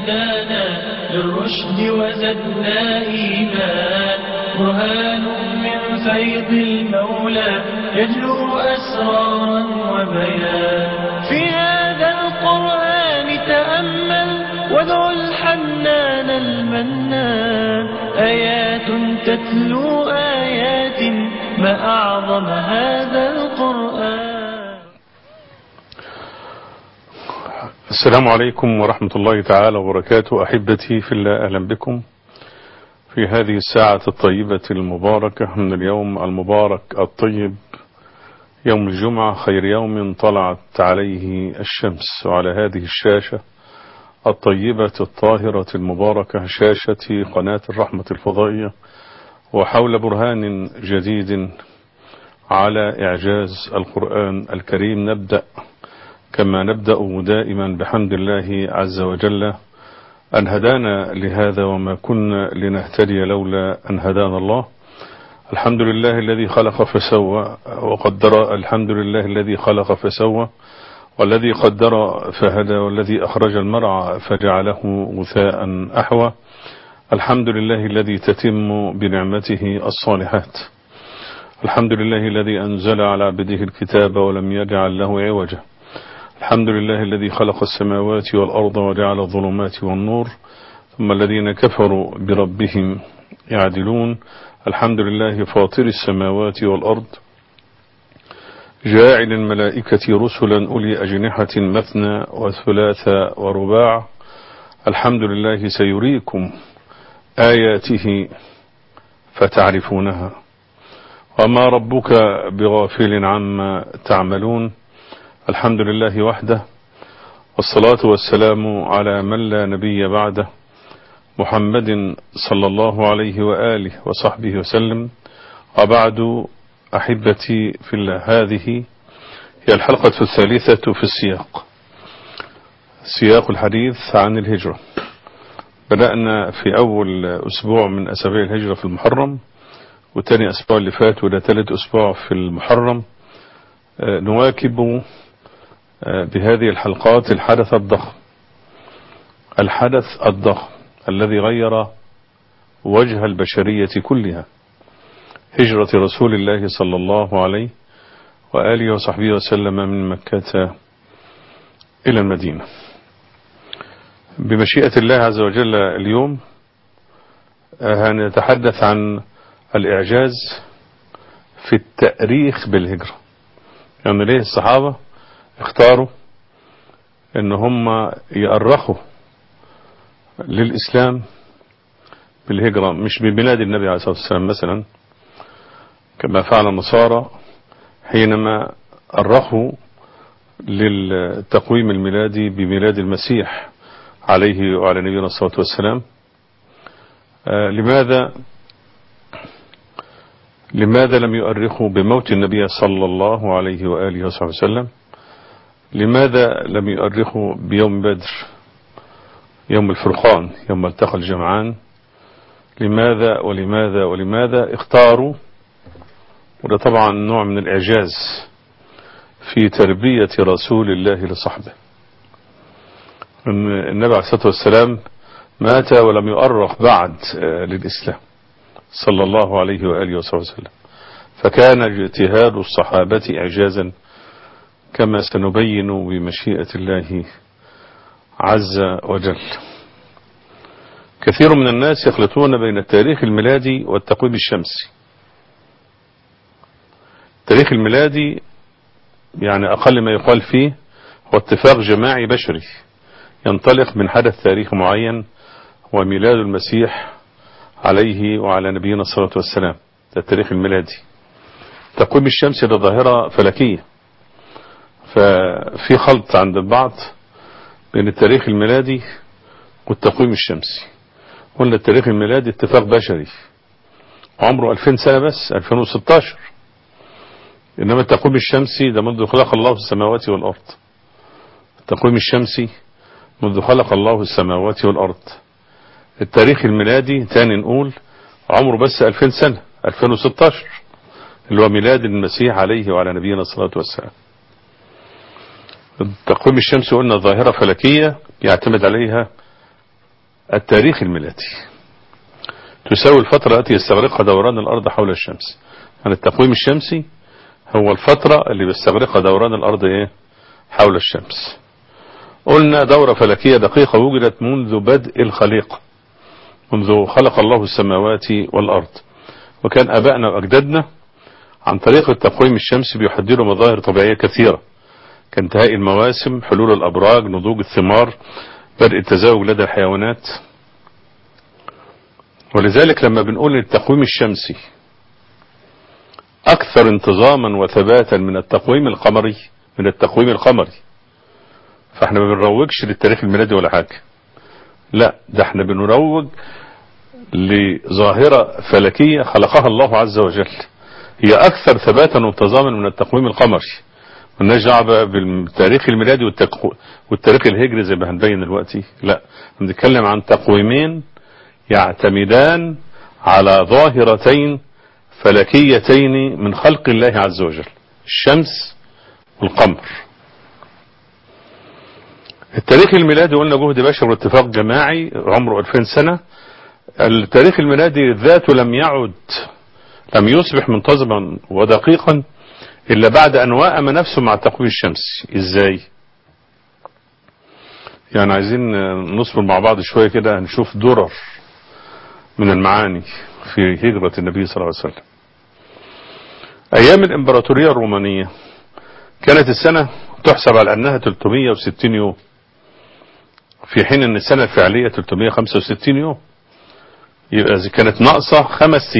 هدانا للرشد وزدنا إيمان، برهان من فيض المولى يجلو أسرارا وبيان. في هذا القرآن تأمل وادع الحنان المنان، آيات تتلو آيات ما أعظم هذا القرآن. السلام عليكم ورحمة الله تعالى وبركاته. أحبتي في الله، أهلا بكم في هذه الساعة الطيبة المباركة من اليوم المبارك الطيب، يوم الجمعة، خير يوم طلعت عليه الشمس. وعلى هذه الشاشة الطيبة الطاهرة المباركة، شاشة قناة الرحمة الفضائية، وحول برهان جديد على إعجاز القرآن الكريم، نبدأ كما نبدأ دائما بحمد الله عز وجل أن هدانا لهذا، وما كنا لنهتدي لولا أن هدانا الله. الحمد لله الذي خلق فسوى وقدر، الحمد لله الذي خلق فسوى، والذي قدر فهدى، والذي أخرج المرعى فجعله غثاء أحوى. الحمد لله الذي تتم بنعمته الصالحات. الحمد لله الذي أنزل على عبده الكتاب ولم يجعل له عوجا. الحمد لله الذي خلق السماوات والأرض وجعل الظلمات والنور، ثم الذين كفروا بربهم يعدلون. الحمد لله فاطر السماوات والأرض، جاعل الملائكة رسلا أولي أجنحة مثنى وثلاث ورباع. الحمد لله سيريكم آياته فتعرفونها، وما ربك بغافل عما تعملون. الحمد لله وحده، والصلاة والسلام على من لا نبي بعده، محمد صلى الله عليه وآله وصحبه وسلم. وبعد، أحبتي في الله، هذه هي الحلقة الثالثة في سياق الحديث عن الهجرة. بدأنا في أول أسبوع من أسابيع الهجرة في المحرم، وتاني أسبوع اللي فات، وده ثالث أسبوع في المحرم. نواكب بهذه الحلقات الحدث الضخم الذي غير وجه البشرية كلها، هجرة رسول الله صلى الله عليه وآله وصحبه وسلم من مكة إلى المدينة. بمشيئة الله عز وجل اليوم هنتحدث عن الإعجاز في التأريخ بالهجرة. يعني ليه الصحابة اختاروا ان هم يأرخوا للإسلام بالهجرة، مش بميلاد النبي عليه الصلاة والسلام مثلا كما فعل النصارى حينما أرخوا للتقويم الميلادي بميلاد المسيح عليه وعلى نبينا الصلاة والسلام. لماذا لم يؤرخوا بموت النبي صلى الله عليه وآله وصحبه وسلم؟ لماذا لم يؤرخوا بيوم بدر، يوم الفرقان، يوم التقى الجمعان؟ لماذا ولماذا ولماذا اختاروا؟ وده طبعا نوع من الإعجاز في تربية رسول الله لصحبه. النبي عليه الصلاة والسلام مات ولم يؤرخ بعد للإسلام صلى الله عليه وآله وسلم، فكان اجتهاد الصحابة إعجازا كما سنبين بمشيئة الله عز وجل. كثير من الناس يخلطون بين التاريخ الميلادي والتقويم الشمسي. التاريخ الميلادي يعني أقل ما يقال فيه هو اتفاق جماعي بشري ينطلق من حدث تاريخ معين، وميلاد المسيح عليه وعلى نبينا الصلاة والسلام، ده التاريخ الميلادي. التقويم الشمسي ده ظاهرة فلكية، ففي خلط عند البعض بين التاريخ الميلادي والتقويم الشمسي. قلنا التاريخ الميلادي اتفاق بشري عمره 2000 سنة بس، 2016. إنما التقويم الشمسي ده منذ خلق الله السماوات والأرض. التقويم الشمسي منذ خلق الله السماوات والأرض. التاريخ الميلادي تاني نقول عمره بس 2000 سنة، 2016، اللي هو ميلاد المسيح عليه وعلى نبينا الصلاة والسلام. التقويم الشمسي قلنا ظاهرة فلكية يعتمد عليها التاريخ الميلادي، تساوي الفترة التي يستغرقها دوران الأرض حول الشمس. يعني التقويم الشمسي هو الفترة اللي بيستغرقها دوران الأرض حول الشمس. قلنا دورة فلكية دقيقة وجدت منذ بدء الخليقة، منذ خلق الله السماوات والأرض، وكان آبائنا وأجدادنا عن طريق التقويم الشمسي بيحددوا مظاهر طبيعية كثيرة، كانتهاء المواسم، حلول الأبراج، نضوج الثمار، بدء التزاوج لدى الحيوانات. ولذلك لما بنقول التقويم الشمسي أكثر انتظاما وثباتا من التقويم القمري، فاحنا ما بنروجش للتاريخ الميلادي ولا حاجة، لا، ده احنا بنروج لظاهرة فلكية خلقها الله عز وجل، هي أكثر ثباتا وانتظاما من التقويم القمري. مالناش دعوة بالتاريخ الميلادي والتاريخ الهجري زي ما هنبين دلوقتي، لا، بنتكلم عن تقويمين يعتمدان على ظاهرتين فلكيتين من خلق الله عز وجل، الشمس والقمر. التاريخ الميلادي قلنا جهد بشر واتفاق جماعي عمره 2000 سنة. التاريخ الميلادي ذاته لم يصبح منتظما ودقيقا إلا بعد أن وائم نفسه مع التقويم الشمسي. إزاي؟ يعني عايزين نصبر مع بعض شوية كده، هنشوف درر من المعاني في هجرة النبي صلى الله عليه وسلم. أيام الإمبراطورية الرومانية كانت السنة تحسب على أنها 360 يوم، في حين أن السنة الفعلية 365 يوم. يبقى إذا كانت ناقصة 5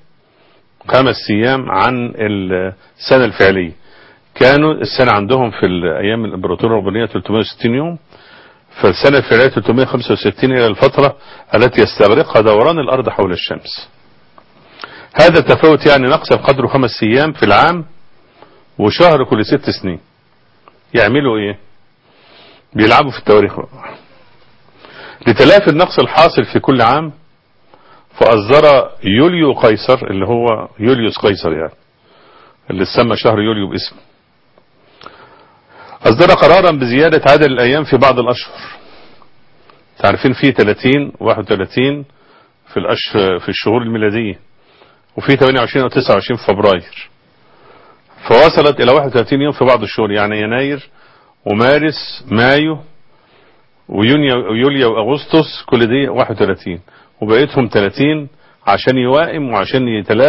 أيام عن السنة الفعلية. كانوا السنة عندهم في أيام الإمبراطورية الرومانية 360 يوم، فالسنة الفعلية 365 إلى الفترة التي يستغرقها دوران الأرض حول الشمس. هذا التفاوت يعني نقص قدره 5 أيام في العام وشهر كل 6 سنين. يعملوا إيه؟ بيلعبوا في التواريخ لتلافي النقص الحاصل في كل عام. فأصدر يوليو قيصر، اللي هو يوليوس قيصر يعني، اللي سمى شهر يوليو باسم، أصدر قرارا بزيادة عدد الأيام في بعض الأشهر. تعرفين في 30 31 في الشهور الميلادية، وفي 28 أو 29 فبراير، فوصلت إلى 31 يوم في بعض الشهور، يعني يناير ومارس مايو ويوليو وأغسطس، كل دي 31، وبقيتهم 30 عشان يوائم وعشان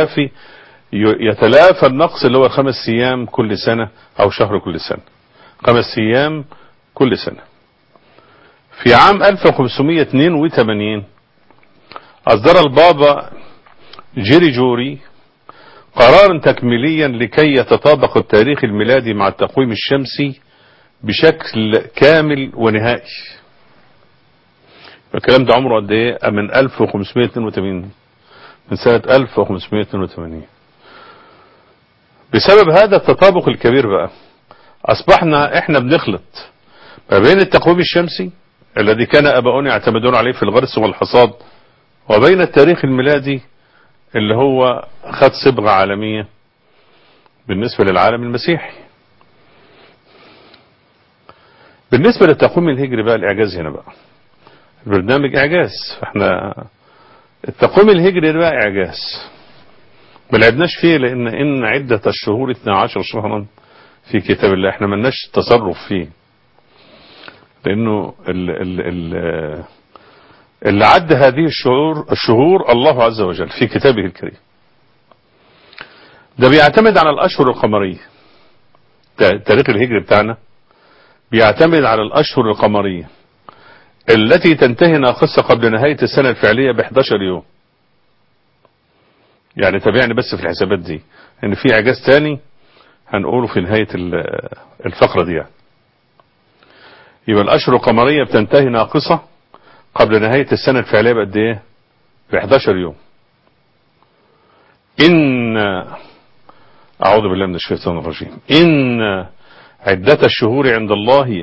يتلافى النقص اللي هو 5 أيام كل سنة أو شهر كل سنة، 5 أيام كل سنة. في عام 1582 أصدر البابا جيريجوري قرارا تكميليا لكي يتطابق التاريخ الميلادي مع التقويم الشمسي بشكل كامل ونهائي. الكلام ده عمره قد ايه؟ من 1582، من سنة 1582. بسبب هذا التطابق الكبير بقى أصبحنا إحنا بنخلط ما بين التقويم الشمسي الذي كان آباؤنا يعتمدون عليه في الغرس والحصاد، وبين التاريخ الميلادي اللي هو خد صبغة عالمية بالنسبة للعالم المسيحي. بالنسبة للتقويم الهجري بقى الإعجاز هنا بقى، البرنامج إعجاز، فإحنا التقويم الهجري ده بقى إعجاز ما لعبناش فيه، لأن عدة الشهور 12 شهرا في كتاب الله، احنا ملناش تصرف فيه، لأنه اللي عد هذه الشهور الله عز وجل في كتابه الكريم. ده بيعتمد على الأشهر القمرية، التاريخ الهجري بتاعنا بيعتمد على الأشهر القمرية التي تنتهي ناقصة قبل نهاية السنة الفعلية ب11 يوم. يعني تابعني بس في الحسابات دي، ان في اعجاز تاني هنقوله في نهاية الفقرة دي. يعني يبقى الاشهر القمرية بتنتهي ناقصة قبل نهاية السنة الفعلية بقد ايه؟ ب11 يوم. ان اعوذ بالله من الشيطان الرجيم، ان عدة الشهور عند الله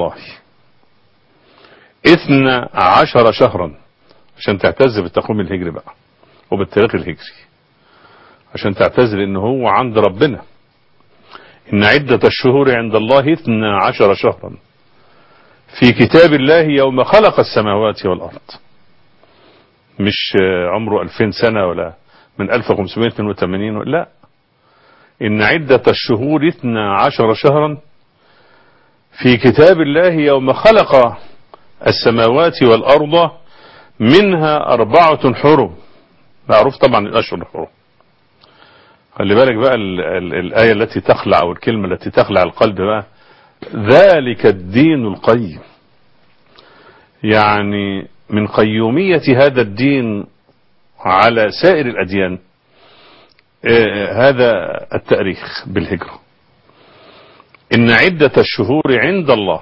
12 شهرا، عشان تعتز بالتقويم الهجري بقى وبالتاريخ الهجري، عشان تعتذر ان هو عند ربنا. ان عدة الشهور عند الله 12 شهرا في كتاب الله يوم خلق السماوات والارض. مش عمره 2000 سنة ولا من 1582، لا، إن عدة الشهور 12 شهرا في كتاب الله يوم خلق السماوات والأرض منها 4 حرم. معروف طبعا الأشهر الحرم. خلي بالك بقى الآية التي تخلع أو الكلمة التي تخلع القلب بقى، ذلك الدين القيم. يعني من قيومية هذا الدين على سائر الأديان هذا التاريخ بالهجرة. إن عدة الشهور عند الله،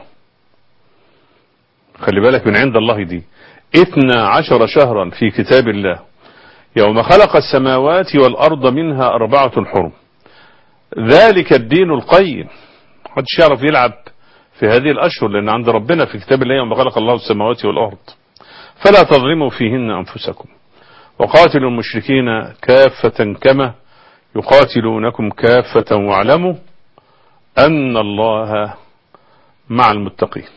خلي بالك من عند الله دي، 12 شهرا في كتاب الله يوم خلق السماوات والأرض منها 4 حرم، ذلك الدين القيم. محدش يعرف يلعب في هذه الأشهر، لأن عند ربنا في كتاب الله يوم خلق الله السماوات والأرض فلا تظلموا فيهن أنفسكم وقاتلوا المشركين كافة كما يقاتلونكم كافة واعلموا أن الله مع المتقين.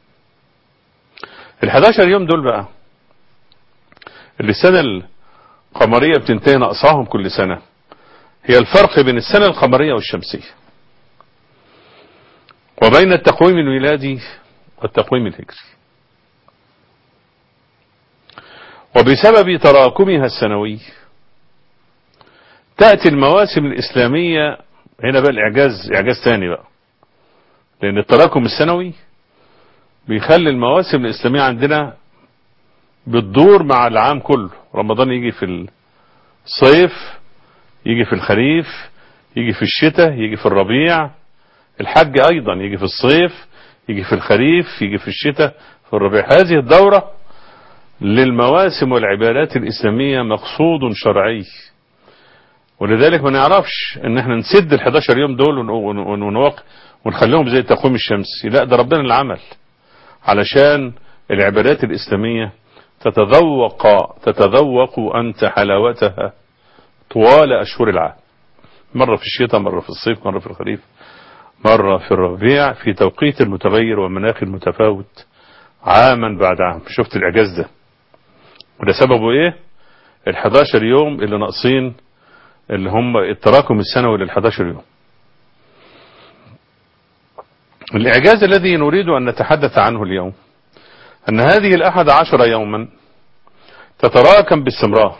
ال11 يوم دول بقى اللي السنة القمرية بتنتهي نقصاهم كل سنة، هي الفرق بين السنة القمرية والشمسية وبين التقويم الميلادي والتقويم الهجري. وبسبب تراكمها السنوي تأتي المواسم الإسلامية هنا بقى إعجاز تاني بقى، لأن التراكم السنوي بيخلي المواسم الإسلامية عندنا بتدور مع العام كله. رمضان يجي في الصيف، يجي في الخريف، يجي في الشتاء، يجي في الربيع. الحج أيضا يجي في الصيف، يجي في الخريف، يجي في الشتاء، في الربيع. هذه الدورة للمواسم والعبادات الإسلامية مقصود شرعي، ولذلك ما نعرفش ان احنا نسد ال11 يوم دول ونخليهم زي التقويم الشمسي. لا، ده ربنا اللي عمل علشان العبادات الإسلامية تتذوق أنت حلاوتها طوال أشهر العام، مرة في الشتاء، مرة في الصيف، مرة في الخريف، مرة في الربيع، في توقيت المتغير ومناخ المتفاوت عاما بعد عام. شفت الإعجاز ده؟ وده سببه ايه؟ ال11 يوم اللي ناقصين، اللي هم التراكم السنوي لل11 يوم. الإعجاز الذي نريد أن نتحدث عنه اليوم أن هذه ال11 يوما تتراكم باستمرار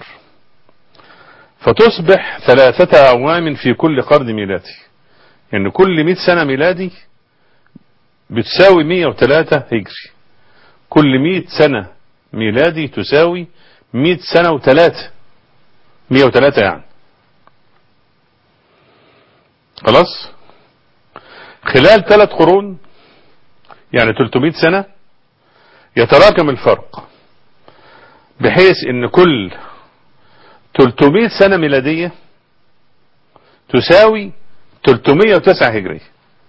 فتصبح 3 أعوام في كل قرن ميلادي. يعني كل 100 سنة ميلادي بتساوي 103 هجري. كل 100 سنة ميلادي تساوي 100 سنة و3، 103 يعني. خلاص، خلال 3 قرون يعني 300 سنة يتراكم الفرق، بحيث ان كل 300 سنة ميلادية تساوي 309 هجرية.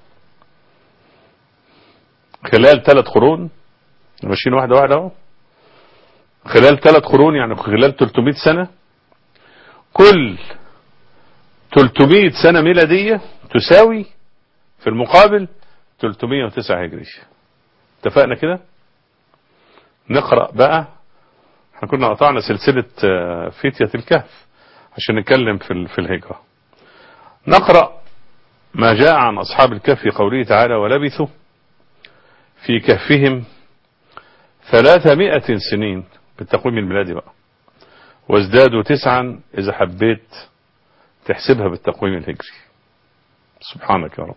خلال 3 قرون، ماشيين واحدة واحدة اهو، خلال 3 قرون يعني خلال 300 سنة كل 300 سنة ميلادية تساوي في المقابل 309 هجرية. اتفقنا كده؟ نقرأ بقى. احنا كنا قطعنا سلسلة فتية الكهف عشان نتكلم في الهجرة. نقرأ ما جاء عن أصحاب الكهف في قوله تعالى: ولبثوا في كهفهم 300 سنين بالتقويم الميلادي بقى، وازدادوا 9 إذا حبيت تحسبها بالتقويم الهجري. سبحانك يا رب.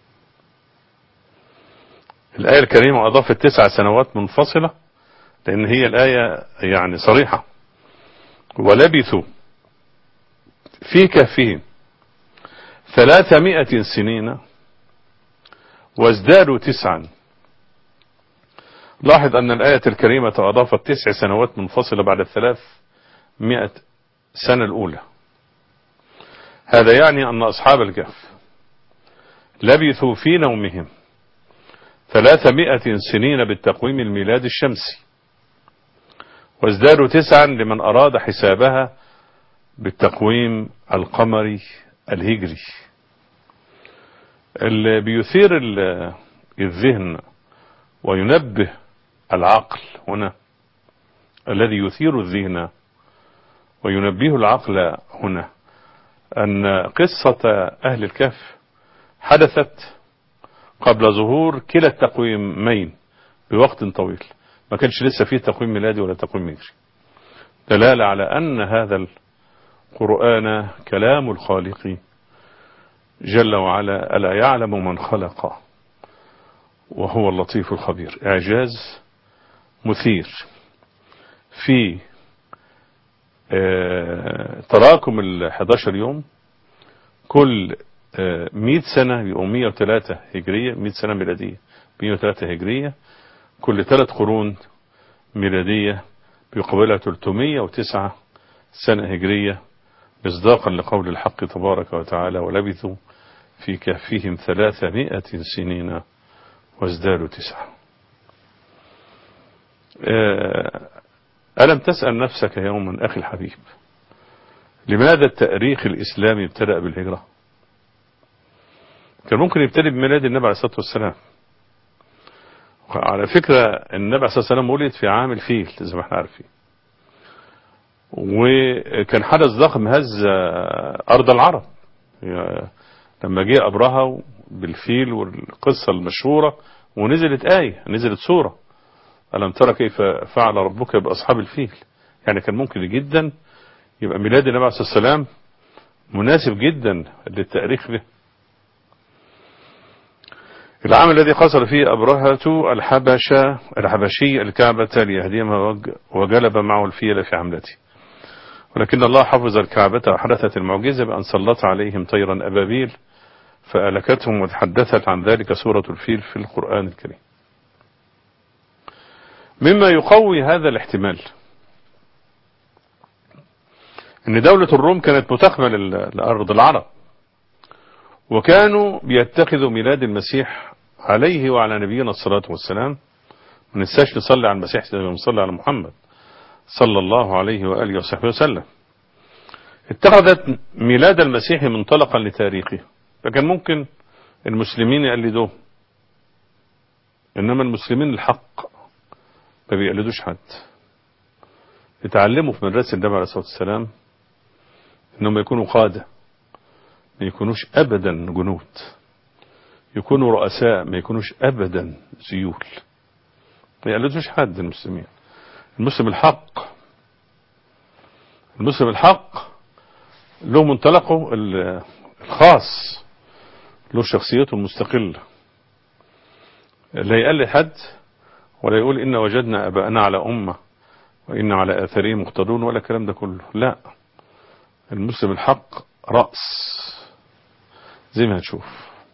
الآية الكريمة أضافت 9 سنوات منفصلة لأن هي الآية يعني صريحة. ولبثوا في كهفهم 300 سنين وازدادوا 9. لاحظ أن الآية الكريمة أضافت 9 سنوات منفصلة بعد 300 سنة الأولى. هذا يعني أن أصحاب الكهف لبثوا في نومهم 300 سنين بالتقويم الميلادي الشمسي، وازدادوا 9 لمن أراد حسابها بالتقويم القمري الهجري. اللي بيثير الذهن وينبه العقل هنا، الذي يثير الذهن وينبه العقل هنا أن قصة أهل الكهف حدثت قبل ظهور كلا التقويمين بوقت طويل، ما كانش لسه فيه تقويم ميلادي ولا تقويم هجري، دلالة على أن هذا القرآن كلام الخالق جل وعلا، ألا يعلم من خلق وهو اللطيف الخبير. إعجاز مثير في تراكم 11 يوم، كل 100 سنة يبقوا 103 هجرية، 100 سنة ميلادية 103 هجرية، كل 3 قرون ميلادية بيقابلها 309 سنة هجرية، مصداقا لقول الحق تبارك وتعالى: ولبثوا في كهفهم 300 سنين وازدادوا 9. ألم تسأل نفسك يوما أخي الحبيب لماذا التاريخ الإسلامي ابتدأ بالهجرة؟ كان ممكن يبتدئ بميلاد النبي عليه الصلاة والسلام. على فكرة النبي عليه الصلاة والسلام ولد في عام الفيل زي ما احنا عارفين، وكان حدث ضخم هز أرض العرب لما جاء أبرهة بالفيل والقصة المشهورة، ونزلت آية، نزلت سورة: ألم ترى كيف فعل ربك بأصحاب الفيل. يعني كان ممكن جدا يبقى ميلاد النبي عليه الصلاة والسلام مناسب جدا للتاريخ به. العام الذي قصر فيه أبرهة الحبشي الكعبة ليهدمها وجلب معه الفيل في حملته، ولكن الله حفظ الكعبة وحدثت المعجزة بأن سلط عليهم طيرا أبابيل فألكتهم، وتحدثت عن ذلك سورة الفيل في القرآن الكريم. مما يقوي هذا الاحتمال ان دولة الروم كانت متخمة لأرض العرب، وكانوا بيتخذوا ميلاد المسيح عليه وعلى نبينا الصلاة والسلام، ما ننساش نصلي على المسيح زي ما نصلي على محمد صلى الله عليه وآله وصحبه وسلم. اتخذت ميلاد المسيح منطلقا لتاريخه، فكان ممكن المسلمين يقلدوه، انما المسلمين الحق ما بيقلدوش حد، يتعلموا في مدرسة النبي عليه الصلاة والسلام انهم يكونوا قادة، ما يكونوش ابدا جنود، يكونوا رؤساء، ما يكونوش ابدا ذيول، ما يقلدوش حد. المسلمين المسلم الحق له منطلقه الخاص، له شخصيته المستقلة، لا يقلد حد ولا يقول إن وجدنا أباءنا على أمة وإن على آثارهم مقتدون ولا الكلام ده كله. لا، المسلم الحق رأس زي ما هتشوف.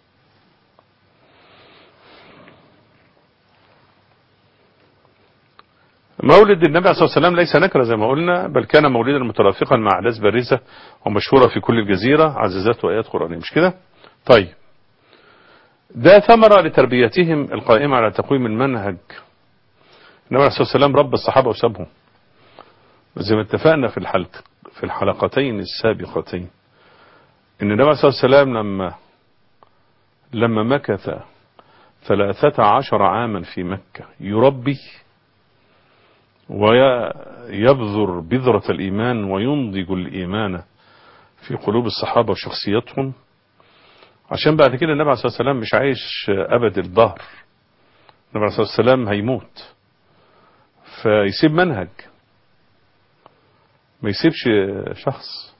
مولد النبي صلى الله عليه وسلم ليس نكرة زي ما قلنا، بل كان مولدا مترافقا مع أحداث بارزة ومشهورة في كل الجزيرة، عززته آيات قرآنية، مش كده؟ طيب، ده ثمرة لتربيتهم القائمة على تقويم المنهج. النبي عليه الصلاة والسلام رب الصحابة وسابهم، زي ما اتفقنا في الحلقتين السابقتين ان النبي عليه الصلاة والسلام لما مكث 13 عاما في مكة يربي ويبذر بذرة الإيمان وينضج الإيمان في قلوب الصحابة وشخصيتهم، عشان بعد كده النبي عليه الصلاة والسلام مش عايش أبد الظهر، النبي عليه الصلاة والسلام هيموت، فيسيب منهج، ما يسيبش شخص،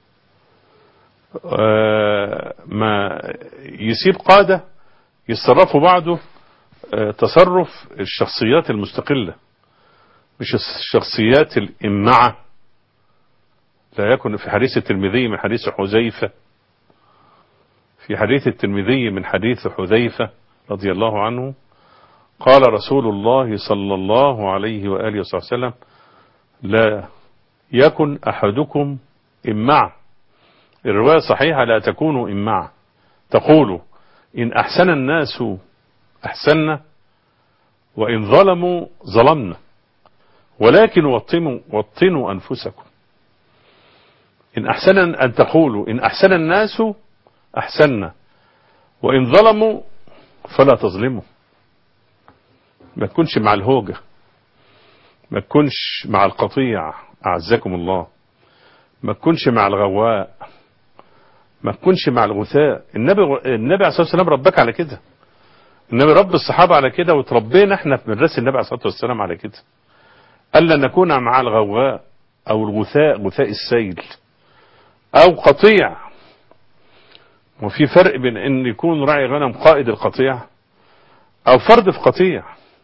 ما يسيب قادة يتصرفوا بعده تصرف الشخصيات المستقلة، مش الشخصيات الإمعة. لا يكن في حديث الترمذي من حديث حذيفة، في حديث الترمذي من حديث حذيفة رضي الله عنه قال رسول الله صلى الله عليه وآله وسلم: لا يكن أحدكم إمعة. الرواية صحيحة: لا تكونوا إمعة، تقولوا إن أحسن الناس أحسننا وإن ظلموا ظلمنا، ولكن وطنوا أنفسكم. إن أحسن أن تقولوا إن أحسن الناس أحسننا وإن ظلموا فلا تظلموا. ما تكونش مع الهوجة، ما تكونش مع القطيع، أعزكم الله، ما تكونش مع الغواء، ما تكونش مع الغثاء. النبي عليه الصلاة والسلام ربك على كده، النبي رب الصحابة على كده، وتربينا احنا في مدرسة النبي عليه الصلاة والسلام على كده. ألا نكون مع الغواء أو الغثاء، غثاء السيل، أو قطيع. وفي فرق بين أن يكون راعي غنم قائد القطيع أو فرد في قطيع.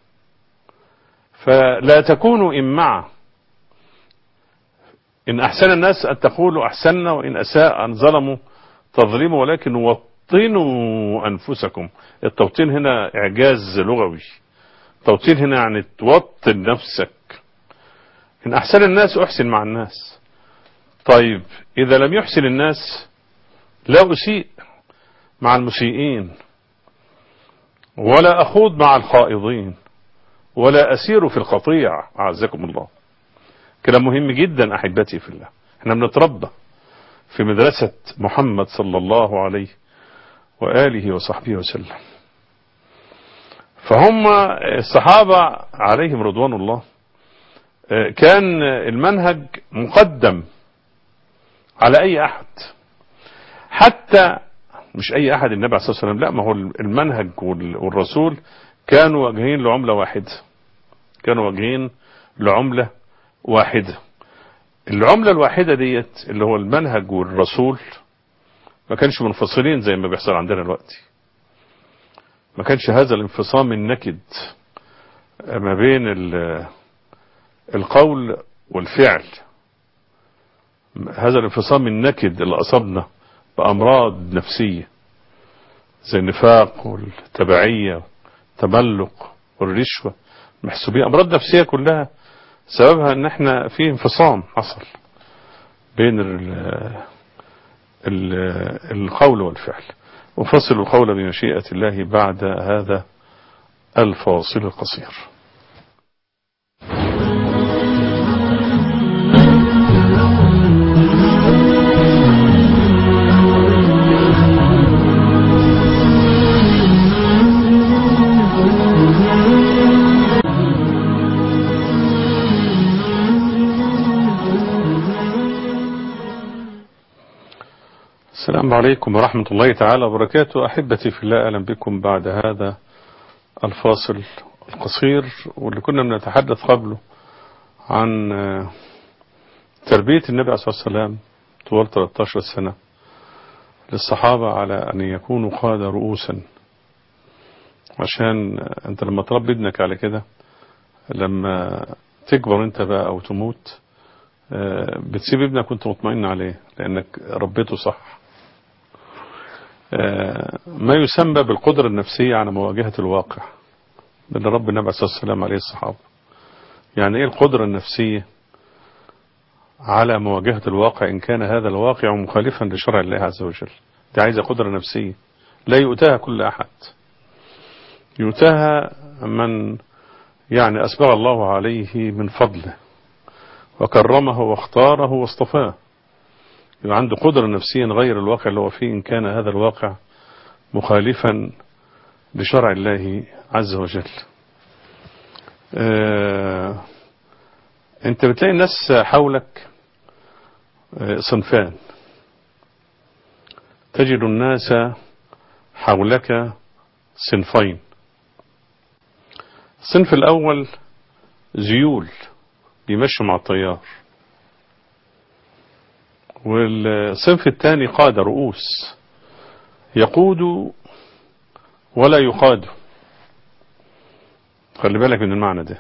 فلا تكونوا إمعة. إن أحسن الناس أن تقولوا أحسننا، وإن أساء أن ظلموا تظلموا، ولكن وطنوا أنفسكم. التوطين هنا إعجاز لغوي. التوطين هنا يعني توطن نفسك. إن أحسن الناس أحسن مع الناس. طيب إذا لم يحسن الناس لا أسيء مع المسيئين، ولا أخوض مع الخائضين، ولا أسير في القطيع. أعزكم الله. كلام مهم جدا أحبتي في الله. احنا بنتربى في مدرسة محمد صلى الله عليه وآله وصحبه وسلم. فهم الصحابة عليهم رضوان الله كان المنهج مقدم على أي أحد، حتى مش أي أحد النبي عليه الصلاة والسلام، لا، ما هو المنهج والرسول كانوا واجهين لعملة واحدة، كانوا واجهين لعملة واحدة. العملة الواحدة ديت اللي هو المنهج والرسول ما كانش منفصلين زي ما بيحصل عندنا دلوقتي. ما كانش هذا الانفصام النكد ما بين القول والفعل، هذا الانفصام النكد اللي أصابنا بأمراض نفسية زي النفاق والتبعية والتملق والرشوة، محسوبية أمراض نفسية كلها سببها ان احنا في انفصام حصل بين القول والفعل. وفصل القول بمشيئة الله بعد هذا الفاصل القصير. السلام عليكم ورحمة الله تعالى وبركاته. أحبتي في الله، أهلا بكم بعد هذا الفاصل القصير، واللي كنا بنتحدث قبله عن تربية النبي عليه الصلاة والسلام طوال 13 سنة للصحابة على أن يكونوا قادة رؤوسا. عشان أنت لما تربي ابنك على كده، لما تكبر أنت بقى أو تموت بتسيب ابنك وأنت مطمئن عليه لأنك ربيته صح. ما يسمى بالقدرة النفسية على مواجهة الواقع، اللي رب النبي صلى الله عليه وسلم عليه الصحابة. يعني ايه القدرة النفسية على مواجهة الواقع إن كان هذا الواقع مخالفا لشرع الله عز وجل؟ دي عايزة قدرة نفسية لا يؤتاها كل أحد، يؤتاها من يعني أسبغ الله عليه من فضله وكرمه واختاره واصطفاه. يبقى عنده قدرة نفسية غير الواقع اللي هو فيه إن كان هذا الواقع مخالفا لشرع الله عز وجل. انت بتلاقي الناس حولك صنفان. تجد الناس حولك صنفين. الصنف الأول زيول بيمشوا مع التيار، والصنف الثاني قادة رؤوس يقود ولا يقاد. خلي بالك من المعنى ده.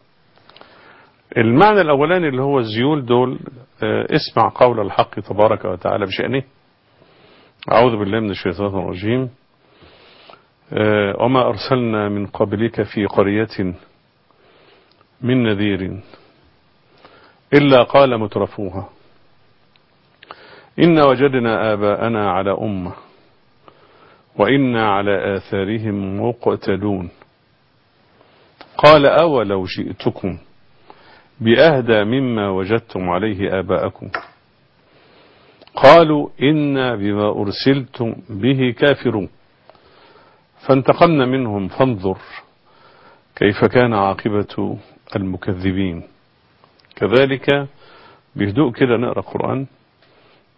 المعنى الأولاني اللي هو الزيول دول، اسمع قول الحق تبارك وتعالى بشأنه. أعوذ بالله من الشيطان الرجيم. وما أرسلنا من قبلك في قرية من نذير إلا قال مترفوها إنا وجدنا آباءنا على أمة وإنا على آثارهم مقتدون قال أولو جئتكم بأهدى مما وجدتم عليه آباءكم قالوا إنا بما أرسلتم به كافرون فانتقمنا منهم فانظر كيف كان عاقبة المكذبين. كذلك بهدوء كده نقرأ القرآن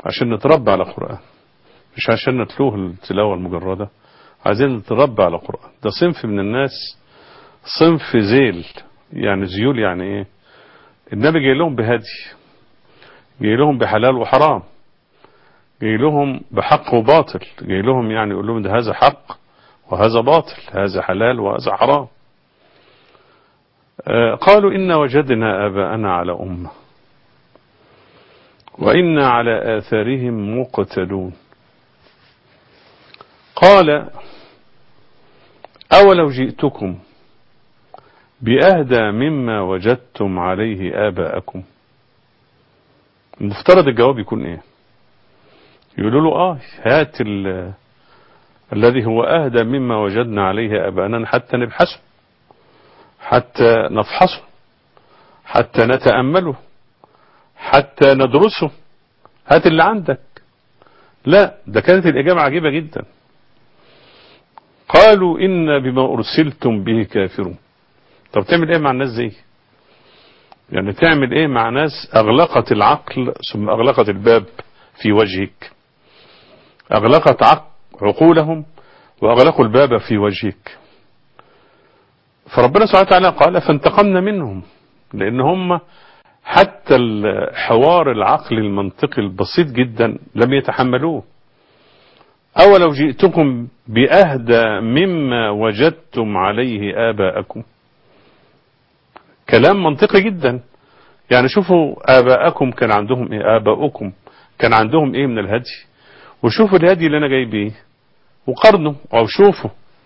عشان نتربى على قرآن، مش عشان نتلوه التلاوة المجردة، عايزين نتربى على قرآن. ده صنف من الناس، صنف ذيل، يعني ذيول. يعني ايه؟ النبي جاي لهم بهدي، جاي لهم بحلال وحرام، جاي لهم بحق وباطل، جاي لهم يعني يقول لهم ده هذا حق وهذا باطل، هذا حلال وهذا حرام. قالوا إنا وجدنا آباءنا على أمة وإنا على آثارهم مقتدون. قال أولو جئتكم بأهدى مما وجدتم عليه آباءكم. المفترض الجواب يكون ايه؟ يقولوا له هات الذي هو أهدى مما وجدنا عليه آباءنا حتى نبحثه، حتى نفحصه، حتى نتأمله، حتى ندرسه، هات اللي عندك. لا، ده كانت الإجابة عجيبة جدا. قالوا إن بما أرسلتم به كافرون. طب تعمل ايه مع الناس دي؟ يعني تعمل ايه مع ناس اغلقت العقل ثم اغلقت الباب في وجهك، اغلقت عقولهم واغلقوا الباب في وجهك. فربنا سبحانه وتعالى قال فانتقمنا منهم، لان هم حتى الحوار العقل المنطقي البسيط جدا لم يتحملوه. أولو جئتكم بأهدى مما وجدتم عليه آباءكم. كلام منطقي جدا. يعني شوفوا آباءكم كان عندهم ايه، آباؤكم كان عندهم ايه من الهدي، وشوفوا الهدي اللي انا جاي بيه وقارنوا او شوفوا.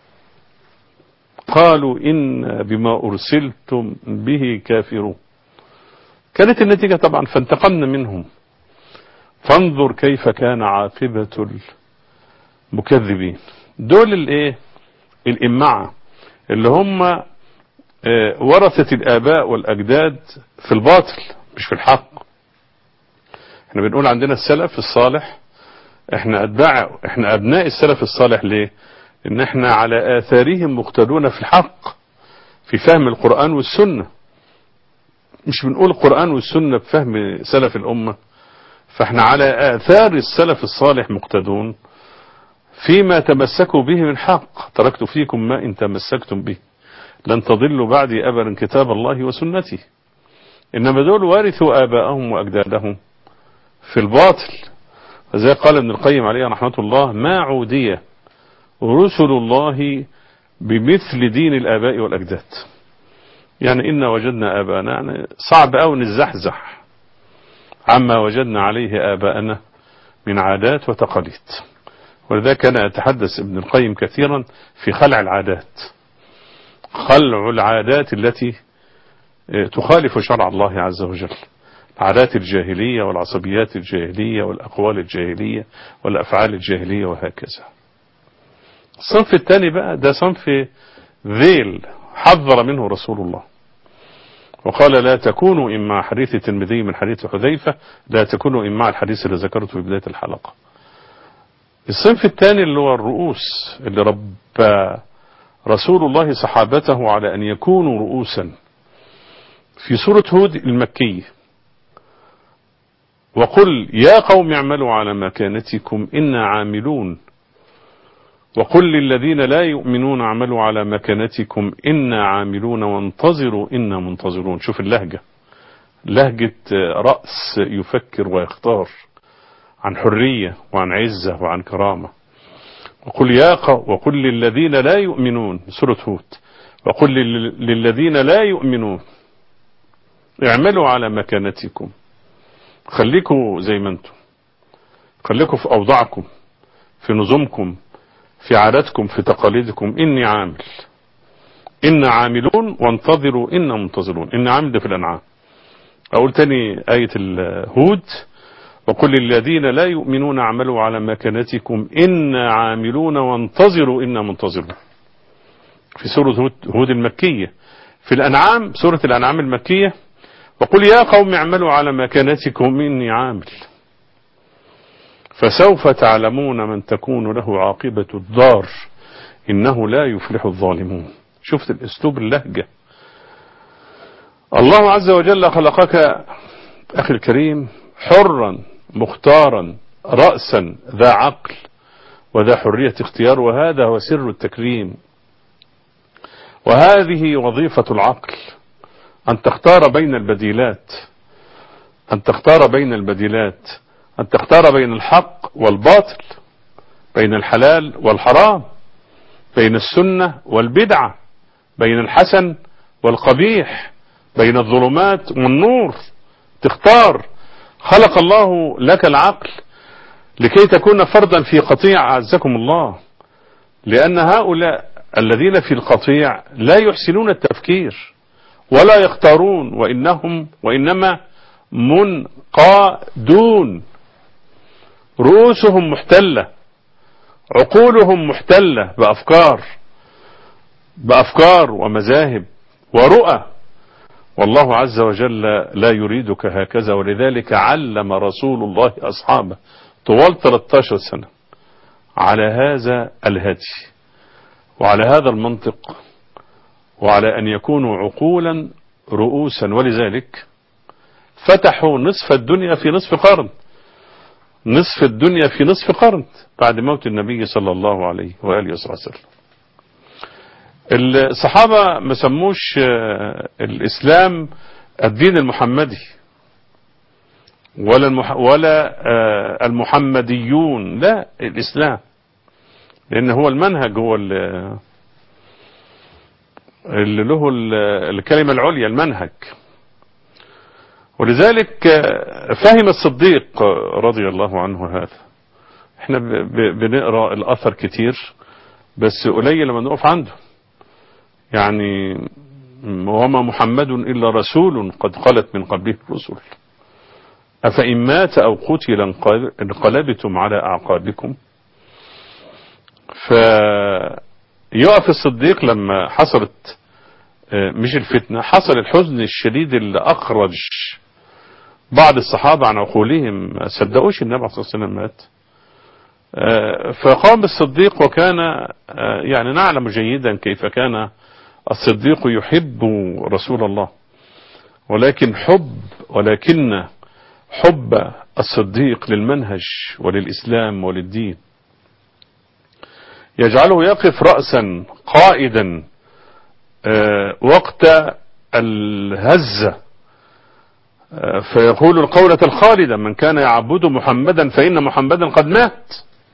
قالوا إن بما أرسلتم به كافرون. كانت النتيجة طبعا فانتقمنا منهم. فانظر كيف كان عاقبة المكذبين. دول الايه، الإمعة اللي هم ورثة الآباء والأجداد في الباطل مش في الحق. احنا بنقول عندنا السلف الصالح، احنا أبناء السلف الصالح. ليه؟ ان احنا على آثارهم مقتدون في الحق، في فهم القرآن والسنة. مش بنقول القرآن والسنة بفهم سلف الأمة، فاحنا على آثار السلف الصالح مقتدون فيما تمسكوا به من حق. تركت فيكم ما إن تمسكتم به لن تضلوا بعدي أبدا كتاب الله وسنتي. إنما دول وارثوا آباءهم وأجدادهم في الباطل. فزي قال ابن القيم عليه رحمة الله ما عودية رسل الله بمثل دين الآباء والأجداد. يعني إن وجدنا آباءنا، يعني صعب أو نزحزح عما وجدنا عليه آباءنا من عادات وتقاليد. ولذا كان يتحدث ابن القيم كثيرا في خلع العادات، خلع العادات التي تخالف شرع الله عز وجل، عادات الجاهلية والعصبيات الجاهلية والأقوال الجاهلية والأفعال الجاهلية وهكذا. الصنف الثاني بقى ده صنف ذيل حذر منه رسول الله وقال لا تكونوا إما حديث الترمذي من حديث حذيفة، لا تكونوا إما الحديث اللي ذكرته في بداية الحلقة. الصنف الثاني اللي هو الرؤوس، اللي ربى رسول الله صحابته على أن يكونوا رؤوسا. في سورة هود المكية وقل يا قوم اعملوا على مكانتكم إنا عاملون وقل للذين لا يؤمنون اعملوا على مكانتكم إنا عاملون وانتظروا إنا منتظرون. شوف اللهجة، لهجة رأس يفكر ويختار عن حرية وعن عزة وعن كرامة. وقل للذين لا يؤمنون، سورة هود، وقل للذين لا يؤمنون اعملوا على مكانتكم، خليكم زي ما انتم، خليكم في أوضاعكم، في نظامكم، في عاداتكم، في تقاليدكم. إني عامل، إنا عاملون وانتظروا إنا منتظرون. إني عامل ده في الأنعام. أقول تاني آية الهود وقل للذين لا يؤمنون اعملوا على مكانتكم إنا عاملون وانتظروا إنا منتظرون. في سورة هود المكية. في الأنعام، سورة الأنعام المكية وقل يا قوم اعملوا على مكانتكم إني عامل فسوف تعلمون من تكون له عاقبة الدار إنه لا يفلح الظالمون. شفت الأسلوب، اللهجة. الله عز وجل خلقك أخي الكريم حرا مختارا رأسا ذا عقل وذا حرية اختيار، وهذا هو سر التكريم، وهذه وظيفة العقل، أن تختار بين البديلات، أن تختار بين البديلات، أن تختار بين الحق والباطل، بين الحلال والحرام، بين السنة والبدعة، بين الحسن والقبيح، بين الظلمات والنور. تختار. خلق الله لك العقل لكي تكون فردا في قطيع أعزكم الله، لأن هؤلاء الذين في القطيع لا يحسنون التفكير ولا يختارون، وإنما منقادون، رؤوسهم محتلة، عقولهم محتلة بأفكار ومذاهب ورؤى، والله عز وجل لا يريدك هكذا. ولذلك علم رسول الله أصحابه طوال 13 سنة على هذا الهدي وعلى هذا المنطق، وعلى أن يكونوا عقولا رؤوسا. ولذلك فتحوا نصف الدنيا في نصف قرن، نصف الدنيا في نصف قرن بعد موت النبي صلى الله عليه وآله وسلم. الصحابة ما سموش الإسلام الدين المحمدي ولا المحمديون، لا، الإسلام، لأن هو المنهج، هو اللي له الكلمة العليا، المنهج. ولذلك فهم الصديق رضي الله عنه هذا. احنا بنقرأ الأثر كتير بس قليل لما نقف عنده. يعني وما محمد إلا رسول قد خلت من قبله الرسل أفإن مات أو قتل انقلبتم على أعقابكم. فيقف الصديق لما حصلت مش الفتنة، حصل الحزن الشديد اللي أخرج بعض الصحابة عن عقولهم، ما صدقوش النبي صلى الله عليه وسلم مات. فقام الصديق، وكان يعني نعلم جيدا كيف كان الصديق يحب رسول الله، ولكن حب الصديق للمنهج وللإسلام وللدين يجعله يقف رأسا قائدا وقت الهزة، فيقول القولة الخالدة: من كان يعبد محمدا فإن محمدا قد مات،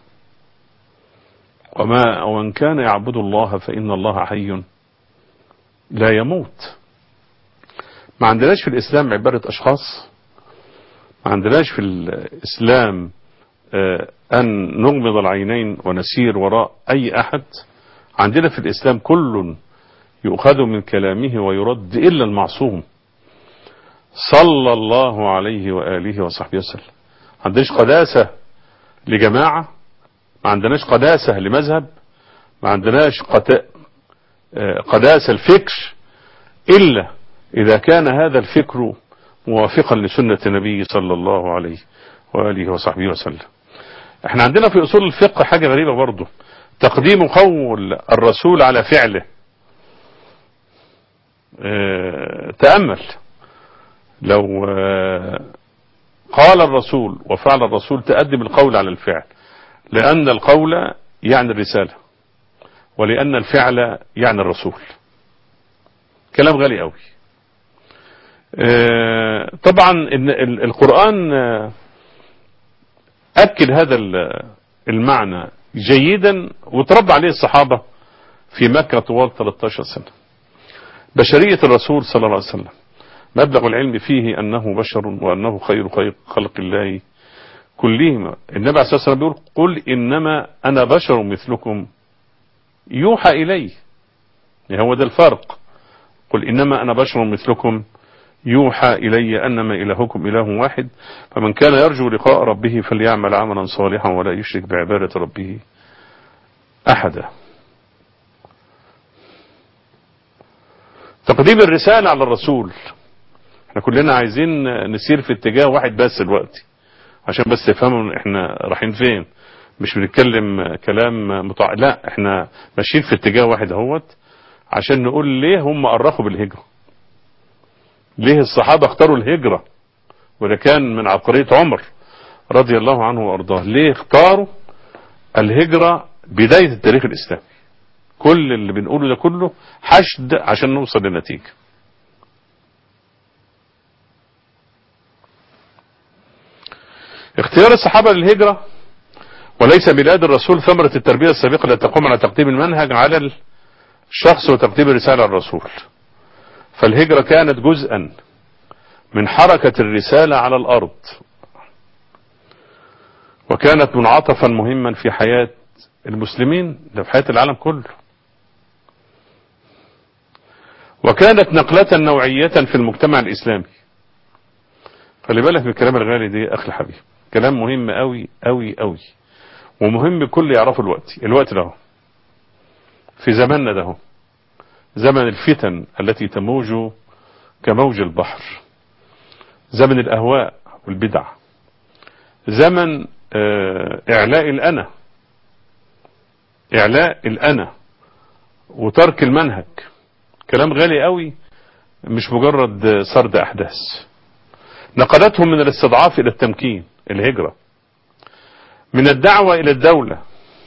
ومن كان يعبد الله فإن الله حي لا يموت. ما عندناش في الإسلام عبارة أشخاص، ما عندناش في الإسلام أن نغمض العينين ونسير وراء أي أحد. عندنا في الإسلام كل يؤخذ من كلامه ويرد إلا المعصوم صلى الله عليه وآله وصحبه وسلم. ما عندناش قداسة لجماعة، ما عندناش قداسة لمذهب، ما عندناش قداسة الفكر إلا إذا كان هذا الفكر موافقا لسنة النبي صلى الله عليه وآله وصحبه وسلم. احنا عندنا في أصول الفقه حاجة غريبة برضو، تقديم قول الرسول على فعله. تأمل، لو قال الرسول وفعل الرسول تقدم القول على الفعل، لأن القول يعني الرسالة، ولأن الفعل يعني الرسول. كلام غالي قوي. طبعا القرآن أكد هذا المعنى جيدا، وتربى عليه الصحابة في مكة طوال 13 سنة. بشرية الرسول صلى الله عليه وسلم مبلغ العلم فيه أنه بشر وأنه خير خلق الله كلهم. النبي عليه الصلاة والسلام بيقول: قل إنما أنا بشر مثلكم يوحى إلي. هو ده الفرق. قل إنما أنا بشر مثلكم يوحى إلي أنما إلهكم إله واحد، فمن كان يرجو لقاء ربه فليعمل عملا صالحا ولا يشرك بعبادة ربه أحدا. تقديم الرسالة على الرسول. احنا كلنا عايزين نسير في اتجاه واحد بس دلوقتي، عشان بس تفهموا احنا رايحين فين. مش بنتكلم كلام لا، احنا ماشيين في اتجاه واحد اهوت، عشان نقول ليه هم أرخوا بالهجرة، ليه الصحابة اختاروا الهجرة، وده كان من عبقرية عمر رضي الله عنه وأرضاه. ليه اختاروا الهجرة بداية التاريخ الإسلامي؟ كل اللي بنقوله ده كله حشد عشان نوصل لنتيجة. اختيار الصحابة للهجرة وليس ميلاد الرسول ثمرة التربية السابقة التي تقوم على تقديم المنهج على الشخص وتقديم الرسالة الرسول. فالهجرة كانت جزءا من حركة الرسالة على الأرض، وكانت منعطفا مهما في حياة المسلمين، ده في حياة العالم كله، وكانت نقلة نوعية في المجتمع الإسلامي. خلي بالك من الكلام الغالي دي أخي الحبيب، كلام مهم قوي قوي قوي، ومهم الكل يعرفه. الوقت ده في زماننا ده زمن الفتن التي تموج كموج البحر، زمن الأهواء والبدع، زمن إعلاء الأنا وترك المنهج. كلام غالي قوي، مش مجرد سرد أحداث. نقلتهم من الاستضعاف إلى التمكين، الهجرة، من الدعوة إلى الدولة،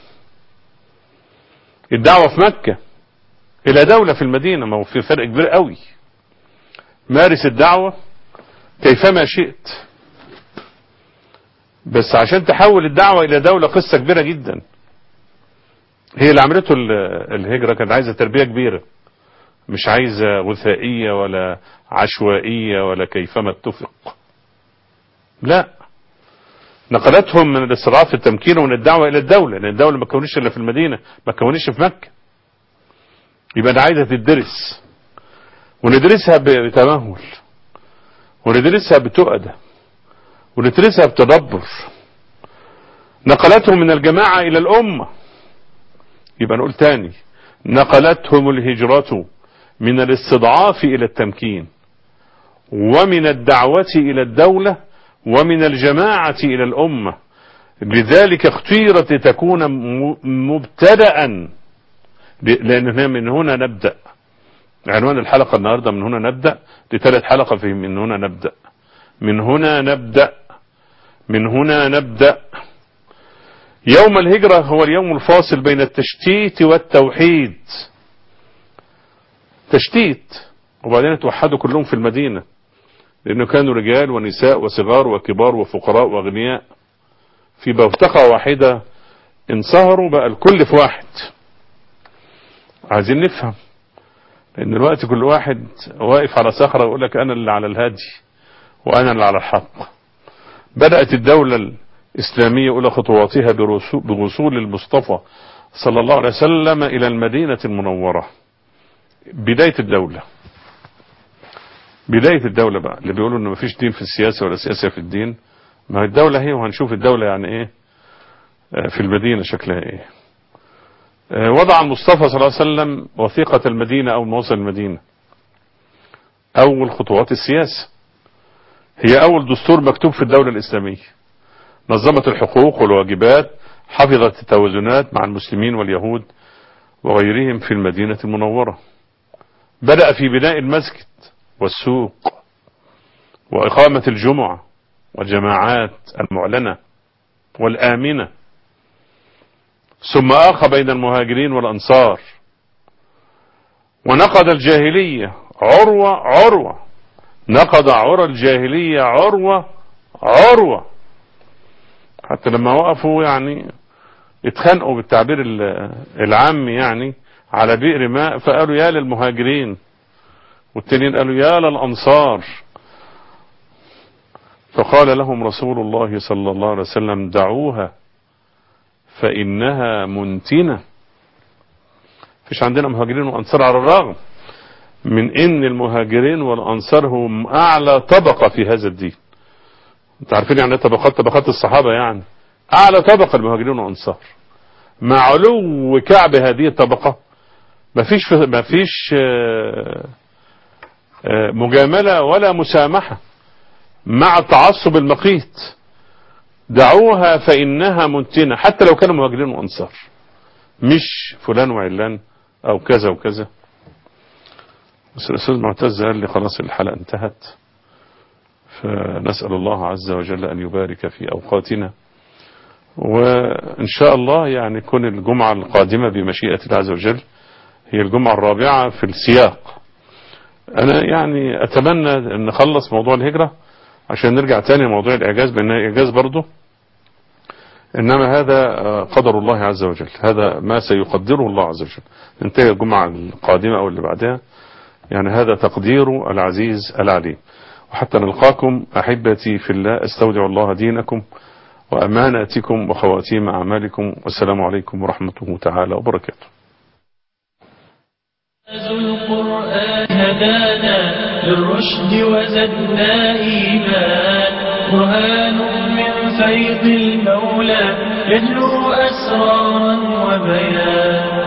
الدعوة في مكة إلى دولة في المدينة. ما هو في فرق كبير قوي. مارس الدعوة كيفما شئت، بس عشان تحول الدعوة إلى دولة قصة كبيرة جدا. هي اللي عملته الهجرة كانت عايزة تربية كبيرة، مش عايزة غثائية ولا عشوائية ولا كيفما اتفق. لا، نقلتهم من الاستضعاف التمكين ومن الدعوة إلى الدولة، لأن الدولة ما تكونش إلا في المدينة، ما تكونش في مكة. يبقى ده عايزة تدرس، وندرسها بتمهل، وندرسها بتؤدة، وندرسها بتدبر. نقلتهم من الجماعة إلى الأمة. يبقى نقول تاني، نقلتهم الهجرة من الاستضعاف إلى التمكين، ومن الدعوة إلى الدولة، ومن الجماعة إلى الأمة. لذلك اختيرت لتكون مبتدأ، لأن من هنا نبدأ. عنوان الحلقة النهاردة من هنا نبدأ، لثالث حلقة في من هنا نبدأ. من هنا نبدأ، من هنا نبدأ. يوم الهجرة هو اليوم الفاصل بين التشتيت والتوحيد. تشتيت، وبعدين توحدوا كلهم في المدينة، لأنه كانوا رجال ونساء وصغار وكبار وفقراء وأغنياء في بوتقة واحدة. انصهروا بقى الكل في واحد. عايزين نفهم، لأن الوقت كل واحد واقف على صخرة ويقول لك أنا اللي على الهادي وأنا اللي على الحق. بدأت الدولة الإسلامية أولى خطواتها بوصول المصطفى صلى الله عليه وسلم إلى المدينة المنورة. بداية الدولة بقى، اللي بيقولوا إنه مفيش دين في السياسة ولا سياسة في الدين، ما هي الدولة هي، وهنشوف الدولة يعني إيه في المدينة شكلها إيه. وضع المصطفى صلى الله عليه وسلم وثيقة المدينة أو موصل المدينة، أول خطوات السياسة. هي أول دستور مكتوب في الدولة الإسلامية، نظمت الحقوق والواجبات، حفظت التوازنات مع المسلمين واليهود وغيرهم في المدينة المنورة. بدأ في بناء المسجد والسوق وإقامة الجمعة والجماعات المعلنة والآمنة. ثم آخى بين المهاجرين والأنصار، ونقض الجاهلية عروة، نقض عرى الجاهلية عروة، حتى لما وقفوا يعني اتخانقوا بالتعبير العامي يعني على بئر ماء، فقالوا يا للمهاجرين، والتانيين قالوا يا للأنصار. فقال لهم رسول الله صلى الله عليه وسلم دعوها فإنها منتنة. فيش عندنا مهاجرين وأنصار، على الرغم من ان المهاجرين والأنصار هم أعلى طبقة في هذا الدين. انت عارفين يعني طبقات الصحابة، يعني أعلى طبقة المهاجرين والأنصار. مع علو كعب هذه الطبقة مفيش مجاملة ولا مسامحة، مع التعصب المقيت. دعوها فإنها منتنة، حتى لو كانوا مهاجرين وأنصار، مش فلان وعلان أو كذا وكذا. بس الأستاذ معتز قال لي خلاص الحلقة انتهت، فنسأل الله عز وجل أن يبارك في أوقاتنا، وإن شاء الله يعني كون الجمعة القادمة بمشيئة الله عز وجل هي الجمعة الرابعة في السياق. أنا يعني أتمنى أن نخلص موضوع الهجرة عشان نرجع تاني لموضوع الإعجاز، بأنها إعجاز برضه، إنما هذا قدر الله عز وجل، هذا ما سيقدره الله عز وجل. ننتهي الجمعة القادمة أو اللي بعدها، يعني هذا تقدير العزيز العليم. وحتى نلقاكم أحبتي في الله، استودع الله دينكم وأماناتكم وخواتيم أعمالكم، والسلام عليكم ورحمته تعالى وبركاته. القرآن هدانا للرشد وزدنا إيمان، برهان من فيض المولى يجلو أسرارا وبيان.